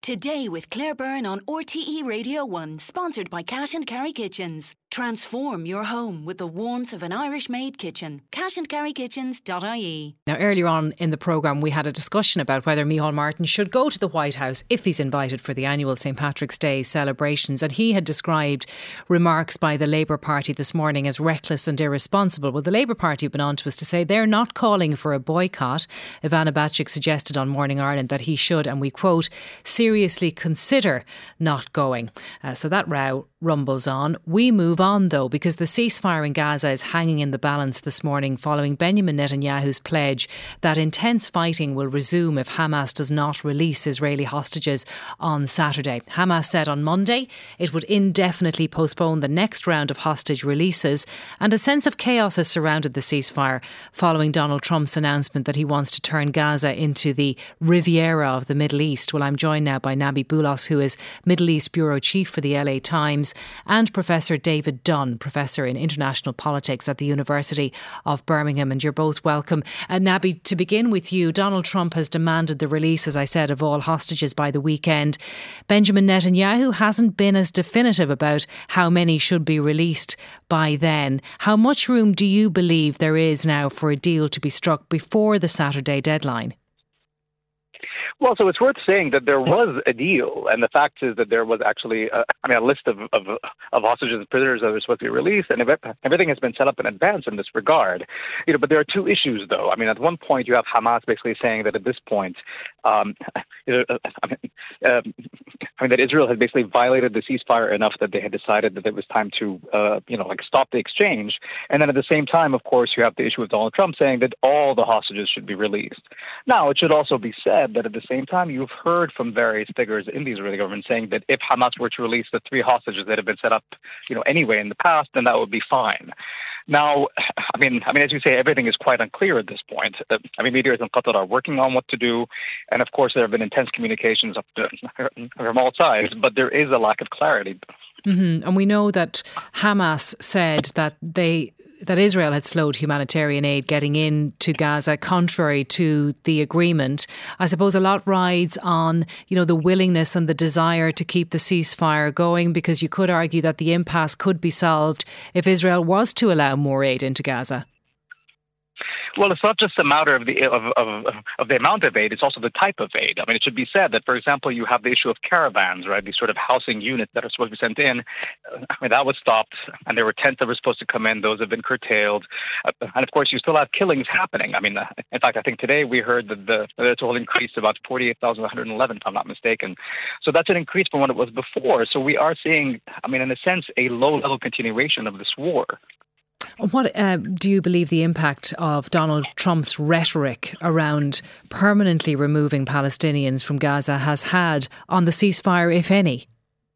Today with Claire Byrne on RTE Radio 1, sponsored by Cash and Carry Kitchens. Transform your home with the warmth of an Irish-made kitchen. cashandcarrykitchens.ie. Now, earlier on in the programme, we had a discussion about whether Micheál Martin should go to the White House if he's invited for the annual St Patrick's Day celebrations. And he had described remarks by the Labour Party this morning as reckless and irresponsible. Well, the Labour Party went on to us to say they're not calling for a boycott. Ivana Bacik suggested on Morning Ireland that he should, and we quote, seriously consider not going. So that row rumbles on. We move on though, because the ceasefire in Gaza is hanging in the balance this morning following Benjamin Netanyahu's pledge that intense fighting will resume if Hamas does not release Israeli hostages on Saturday. Hamas said on Monday it would indefinitely postpone the next round of hostage releases, and a sense of chaos has surrounded the ceasefire following Donald Trump's announcement that he wants to turn Gaza into the Riviera of the Middle East. Well, I'm joined now by Nabi Boulos, who is Middle East Bureau Chief for the LA Times, and Professor David Dunn, Professor in International Politics at the University of Birmingham. And you're both welcome. Nabi, to begin with you, Donald Trump has demanded the release, as I said, of all hostages by the weekend. Benjamin Netanyahu hasn't been as definitive about how many should be released by then. How much room do you believe there is now for a deal to be struck before the Saturday deadline? Well, so it's worth saying that there was a deal, and the fact is that there was actually, a list of hostages and prisoners that were supposed to be released, and everything has been set up in advance in this regard. But there are two issues, though. At one point you have Hamas basically saying that at this point, that Israel had basically violated the ceasefire enough that they had decided that it was time to, stop the exchange. And then at the same time, of course, you have the issue with Donald Trump saying that all the hostages should be released. Now, it should also be said that at the same time, you've heard from various figures in the Israeli government saying that if Hamas were to release the 3 hostages that have been set up, anyway in the past, then that would be fine. Now, as you say, everything is quite unclear at this point. Leaders in Qatar are working on what to do, and of course there have been intense communications from all sides, but there is a lack of clarity. Mm-hmm. And we know that Hamas said that Israel had slowed humanitarian aid getting into Gaza, contrary to the agreement. I suppose a lot rides on, the willingness and the desire to keep the ceasefire going, because you could argue that the impasse could be solved if Israel was to allow more aid into Gaza. Well, it's not just a matter of the amount of aid; it's also the type of aid. It should be said that, for example, you have the issue of caravans, right? These sort of housing units that are supposed to be sent in. That was stopped, and there were tents that were supposed to come in; those have been curtailed. And of course, you still have killings happening. In fact, I think today we heard that the total increased to about 48,111, if I'm not mistaken. So that's an increase from what it was before. So we are seeing, in a sense, a low-level continuation of this war. What do you believe the impact of Donald Trump's rhetoric around permanently removing Palestinians from Gaza has had on the ceasefire, if any?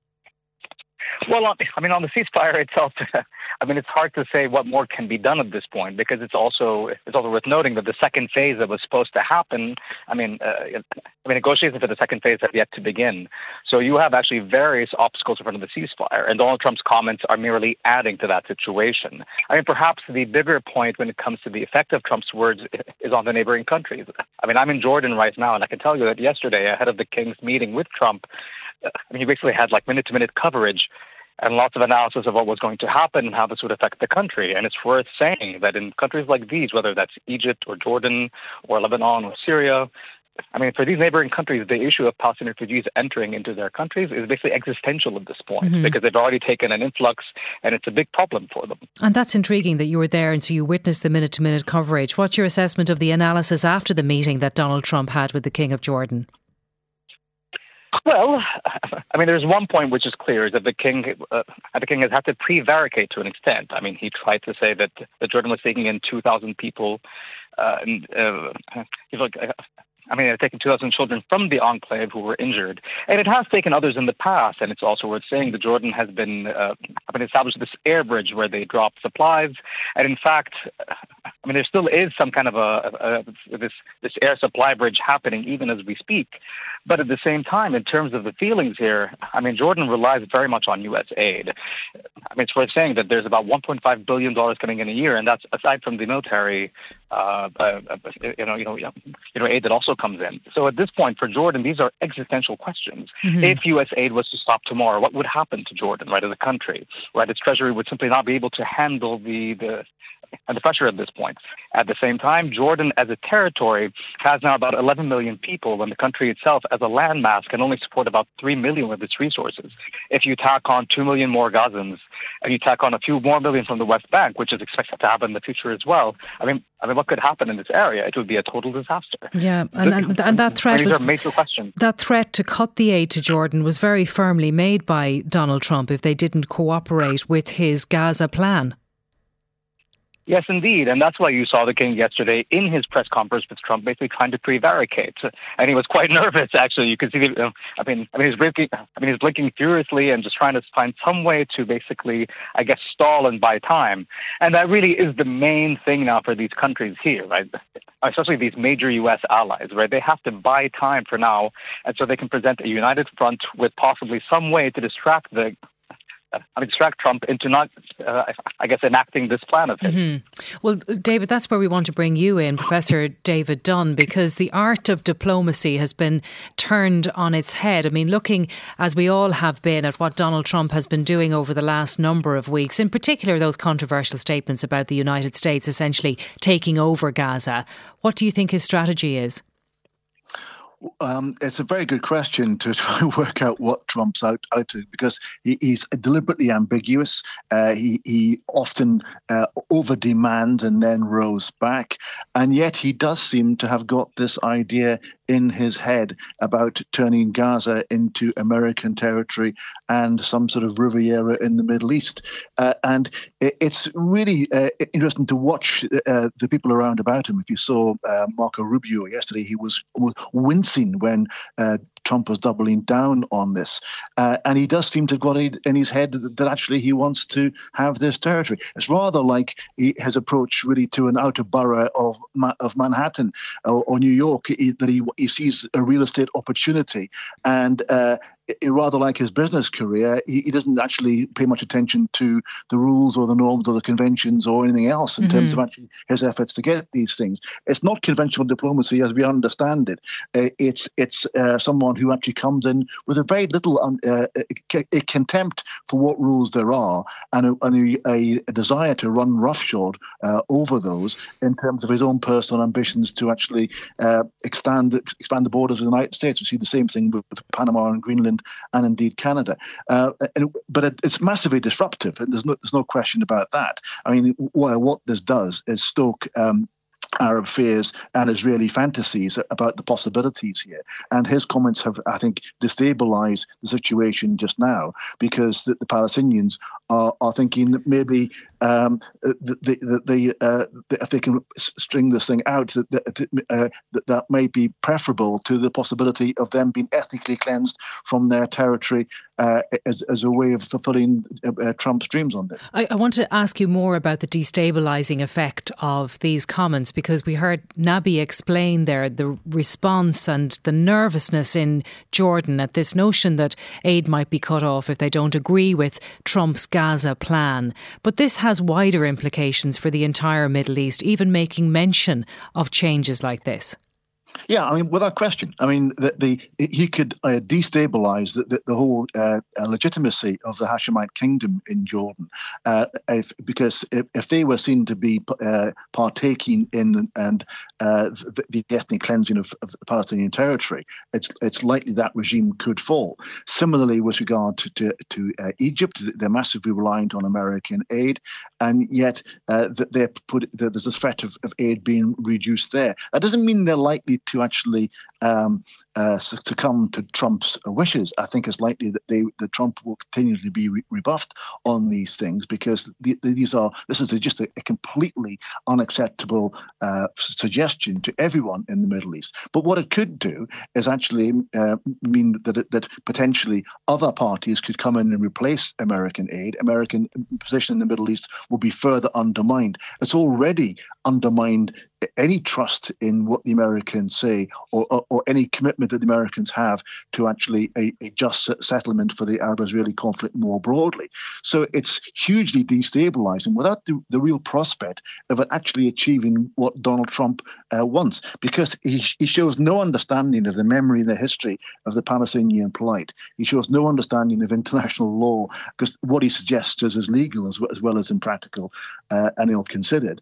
Well, on the ceasefire itself, it's hard to say what more can be done at this point, because it's also worth noting that the second phase that was supposed to happen, negotiations for the second phase have yet to begin. So you have actually various obstacles in front of the ceasefire, and Donald Trump's comments are merely adding to that situation. Perhaps the bigger point when it comes to the effect of Trump's words is on the neighboring countries. I'm in Jordan right now, and I can tell you that yesterday, ahead of the King's meeting with Trump, he basically had minute-to-minute coverage and lots of analysis of what was going to happen and how this would affect the country. And it's worth saying that in countries like these, whether that's Egypt or Jordan or Lebanon or Syria, for these neighboring countries, the issue of Palestinian refugees entering into their countries is basically existential at this point, because they've already taken an influx and it's a big problem for them. And that's intriguing that you were there and so you witnessed the minute-to-minute coverage. What's your assessment of the analysis after the meeting that Donald Trump had with the King of Jordan? Well, there's one point which is clear, is that the king has had to prevaricate to an extent. He tried to say that Jordan was taking in 2,000 people, they're taking 2,000 children from the enclave who were injured. And it has taken others in the past. And it's also worth saying that Jordan has been established this air bridge where they drop supplies. And in fact, there still is some kind of this air supply bridge happening even as we speak. But at the same time, in terms of the feelings here, I mean, Jordan relies very much on U.S. aid. I mean, it's worth saying that there's about $1.5 billion coming in a year, and that's aside from the military, aid that also comes in. So at this point, for Jordan, these are existential questions. Mm-hmm. If U.S. aid was to stop tomorrow, what would happen to Jordan, right, as a country? Right, its treasury would simply not be able to handle the pressure at this point. At the same time, Jordan as a territory has now about 11 million people, when the country itself as a landmass can only support about 3 million of its resources. If you tack on 2 million more Gazans, and you tack on a few more million from the West Bank, which is expected to happen in the future as well, I mean, what could happen in this area? It would be a total disaster. Yeah, and that threat was major questions. That threat to cut the aid to Jordan was very firmly made by Donald Trump if they didn't cooperate with his Gaza plan. Yes, indeed. And that's why you saw the king yesterday in his press conference with Trump basically trying to prevaricate. And he was quite nervous, actually. You could see, he's blinking furiously and just trying to find some way to basically, I guess, stall and buy time. And that really is the main thing now for these countries here, right? Especially these major U.S. allies, right? They have to buy time for now. And so they can present a united front with possibly some way to distract Trump into not, enacting this plan of his. Mm-hmm. Well, David, that's where we want to bring you in, Professor David Dunn, because the art of diplomacy has been turned on its head. I mean, looking, as we all have been, at what Donald Trump has been doing over the last number of weeks, in particular those controversial statements about the United States essentially taking over Gaza. What do you think his strategy is? It's a very good question to try and work out what Trump's out to, because he's deliberately ambiguous. He often over-demands and then rows back. And yet he does seem to have got this idea in his head about turning Gaza into American territory and some sort of Riviera in the Middle East. And it's really interesting to watch the people around about him. If you saw Marco Rubio yesterday, he was wincing when Trump was doubling down on this. And he does seem to have got in his head that actually he wants to have this territory. It's rather like his approach really to an outer borough of Manhattan or New York, that he sees a real estate opportunity. And rather like his business career, he doesn't actually pay much attention to the rules or the norms or the conventions or anything else in terms of actually his efforts to get these things. It's not conventional diplomacy as we understand it. It's someone who actually comes in with a very little a contempt for what rules there are and a desire to run roughshod over those in terms of his own personal ambitions to actually expand the borders of the United States. We see the same thing with Panama and Greenland and indeed Canada. But it's massively disruptive, and there's no question about that. I mean, what this does is stoke Arab fears and Israeli fantasies about the possibilities here. And his comments have, I think, destabilized the situation just now, because the Palestinians are thinking that maybe if they can string this thing out, that may be preferable to the possibility of them being ethnically cleansed from their territory as a way of fulfilling Trump's dreams on this. I want to ask you more about the destabilising effect of these comments, because we heard Nabi explain there the response and the nervousness in Jordan at this notion that aid might be cut off if they don't agree with Trump's Gaza plan. But this has wider implications for the entire Middle East, even making mention of changes like this. Yeah, I mean, without question. I mean, he could destabilise the whole legitimacy of the Hashemite kingdom in Jordan, because if they were seen to be partaking in the ethnic cleansing of the Palestinian territory, it's likely that regime could fall. Similarly, with regard to Egypt, they're massively reliant on American aid, and yet there's a threat of aid being reduced there. That doesn't mean they're likely to actually succumb to Trump's wishes. I think it's likely that Trump will continually be rebuffed on these things, because this is just a completely unacceptable suggestion to everyone in the Middle East. But what it could do is actually mean that potentially other parties could come in and replace American aid. American position in the Middle East will be further undermined. It's already undermined any trust in what the Americans say or any commitment that the Americans have to actually a just settlement for the Arab-Israeli conflict more broadly. So it's hugely destabilizing without the real prospect of it actually achieving what Donald Trump wants, because he shows no understanding of the memory and the history of the Palestinian plight. He shows no understanding of international law, because what he suggests is as legal as well as impractical and ill-considered.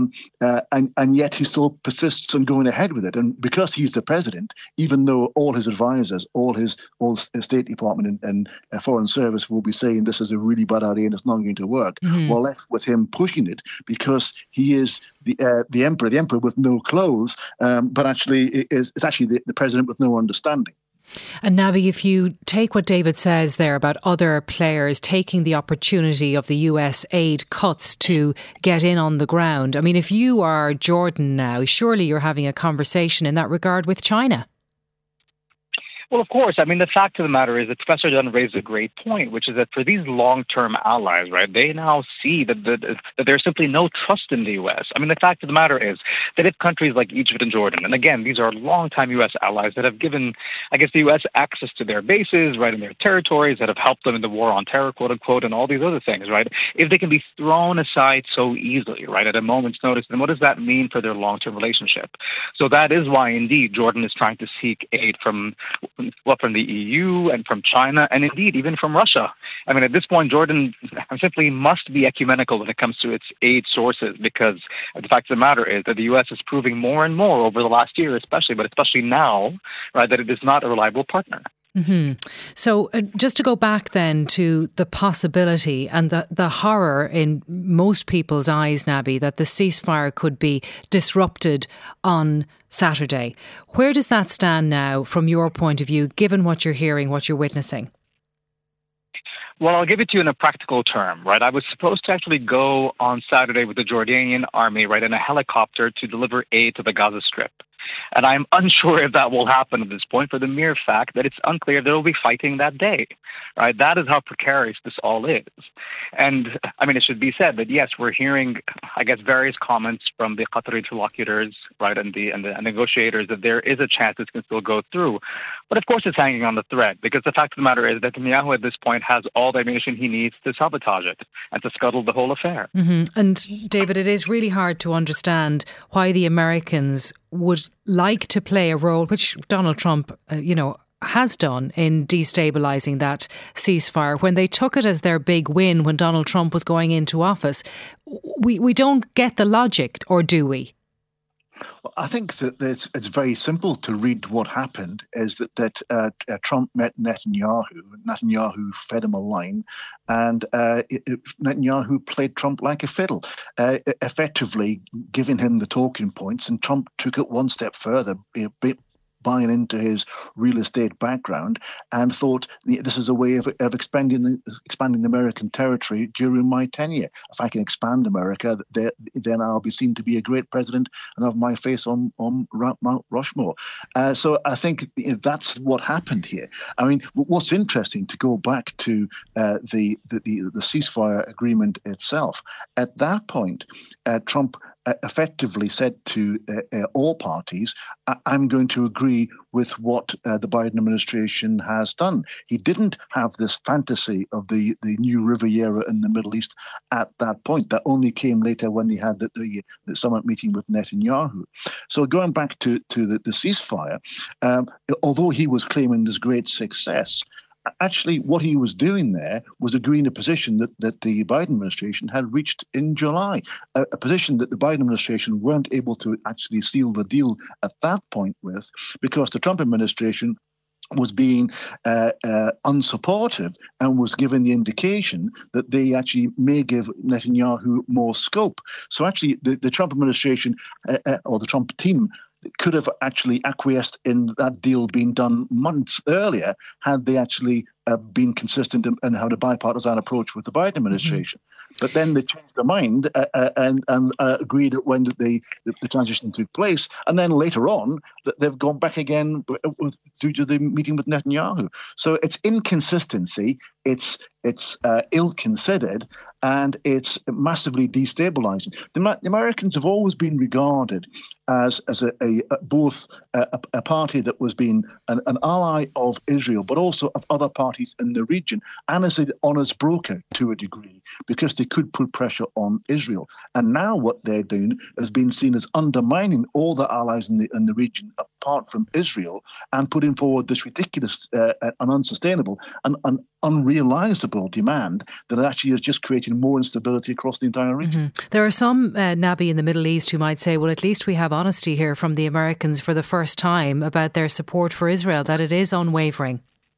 And yet he still persists on going ahead with it. And because he's the president, even though all his advisors, all his State Department and Foreign Service will be saying this is a really bad idea and it's not going to work, we're left with him pushing it because he is the emperor with no clothes, but actually it's actually the president with no understanding. And Nabi, if you take what David says there about other players taking the opportunity of the US aid cuts to get in on the ground, I mean, if you are Jordan now, surely you're having a conversation in that regard with China. Well, of course. I mean, the fact of the matter is that Professor Dunn raised a great point, which is that for these long-term allies, right, they now see that there's simply no trust in the U.S. I mean, the fact of the matter is that if countries like Egypt and Jordan, and again, these are long-time U.S. allies that have given, I guess, the U.S. access to their bases, right, in their territories, that have helped them in the war on terror, quote unquote, and all these other things, right, if they can be thrown aside so easily, right, at a moment's notice, then what does that mean for their long-term relationship? So that is why, indeed, Jordan is trying to seek aid from the EU and from China, and indeed even from Russia. I mean, at this point, Jordan simply must be ecumenical when it comes to its aid sources, because the fact of the matter is that the U.S. is proving more and more over the last year, especially now, right, that it is not a reliable partner. Mm-hmm. So just to go back then to the possibility and the horror in most people's eyes, Nabi, that the ceasefire could be disrupted on Saturday. Where does that stand now from your point of view, given what you're hearing, what you're witnessing? Well, I'll give it to you in a practical term, right? I was supposed to actually go on Saturday with the Jordanian army, right, in a helicopter to deliver aid to the Gaza Strip. And I'm unsure if that will happen at this point for the mere fact that it's unclear they will be fighting that day, right? That is how precarious this all is. And I mean, it should be said that, yes, we're hearing, I guess, various comments from the Qatari interlocutors, right, and the negotiators that there is a chance this can still go through. But of course, it's hanging on the thread, because the fact of the matter is that Netanyahu at this point has all the ammunition he needs to sabotage it and to scuttle the whole affair. Mm-hmm. And David, it is really hard to understand why the Americans would like to play a role, which Donald Trump, has done in destabilising that ceasefire. When they took it as their big win when Donald Trump was going into office, we don't get the logic, or do we? Well, I think that it's very simple to read what happened is that Trump met Netanyahu. Netanyahu fed him a line, and Netanyahu played Trump like a fiddle, effectively giving him the talking points, and Trump took it one step further, buying into his real estate background, and thought this is a way of expanding the American territory during my tenure. If I can expand America, then I'll be seen to be a great president and have my face on Mount Rushmore. So I think that's what happened here. I mean, what's interesting, to go back to the ceasefire agreement itself, at that point, Trump effectively said to all parties, I'm going to agree with what the Biden administration has done. He didn't have this fantasy of the new Riviera in the Middle East at that point. That only came later when he had the summit meeting with Netanyahu. So going back to the ceasefire, although he was claiming this great success, actually, what he was doing there was agreeing a position that the Biden administration had reached in July, a position that the Biden administration weren't able to actually seal the deal at that point with, because the Trump administration was being unsupportive and was given the indication that they actually may give Netanyahu more scope. So actually, the Trump administration or the Trump team could have actually acquiesced in that deal being done months earlier had they actually been consistent in how the bipartisan approach with the Biden administration. But then they changed their mind and agreed when the transition took place. And then later on, they've gone back again due to the meeting with Netanyahu. So it's inconsistency, it's ill-considered, and it's massively destabilizing. The Americans have always been regarded as both a party that was being an ally of Israel, but also of other parties in the region, and as an honest broker to a degree, because they could put pressure on Israel. And now what they're doing has been seen as undermining all the allies in the region apart from Israel, and putting forward this ridiculous and unsustainable and unrealisable demand that actually is just creating more instability across the entire region. There are some, Nabi, in the Middle East who might say, well, at least we have honesty here from the Americans for the first time about their support for Israel, that it is unwavering.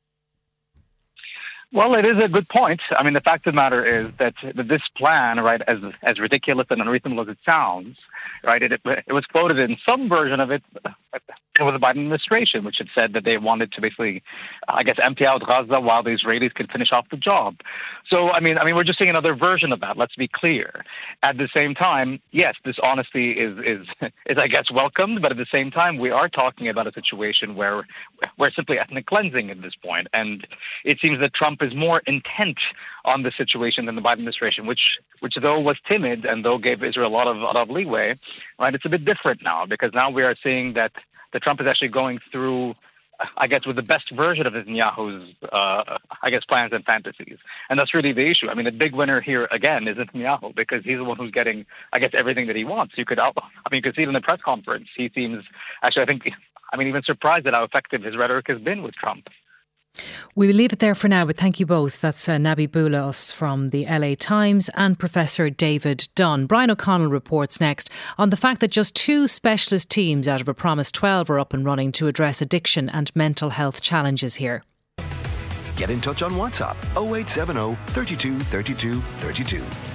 Well, it is a good point. I mean, the fact of the matter is that this plan, right, as ridiculous and unreasonable as it sounds, right, it was quoted in some version of it with the Biden administration, which had said that they wanted to basically, I guess, empty out Gaza while the Israelis could finish off the job. So, I mean, we're just seeing another version of that. Let's be clear. At the same time, yes, this honesty is I guess, welcomed, but at the same time, we are talking about a situation where we're simply ethnic cleansing at this point, and it seems that Trump is more intent on the situation than the Biden administration, which though was timid and though gave Israel a lot of leeway, right? It's a bit different now, because now we are seeing that Trump is actually going through, I guess, with the best version of Netanyahu's, plans and fantasies. And that's really the issue. I mean, the big winner here, again, is Netanyahu, because he's the one who's getting, I guess, everything that he wants. You could see it in the press conference. He seems, actually, even surprised at how effective his rhetoric has been with Trump. We will leave it there for now, but thank you both. That's Nabi Boulos from the LA Times and Professor David Dunn. Brian O'Connell reports next on the fact that just 2 specialist teams out of a promised 12 are up and running to address addiction and mental health challenges here. Get in touch on WhatsApp 0870 32 32 32.